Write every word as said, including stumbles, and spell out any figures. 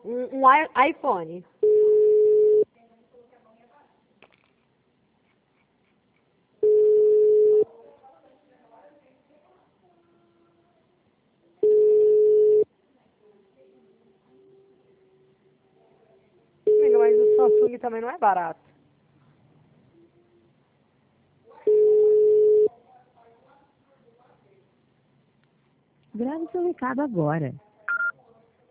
Um, um i- iPhone. Amiga, mas o Samsung também não é barato. Grave seu recado agora.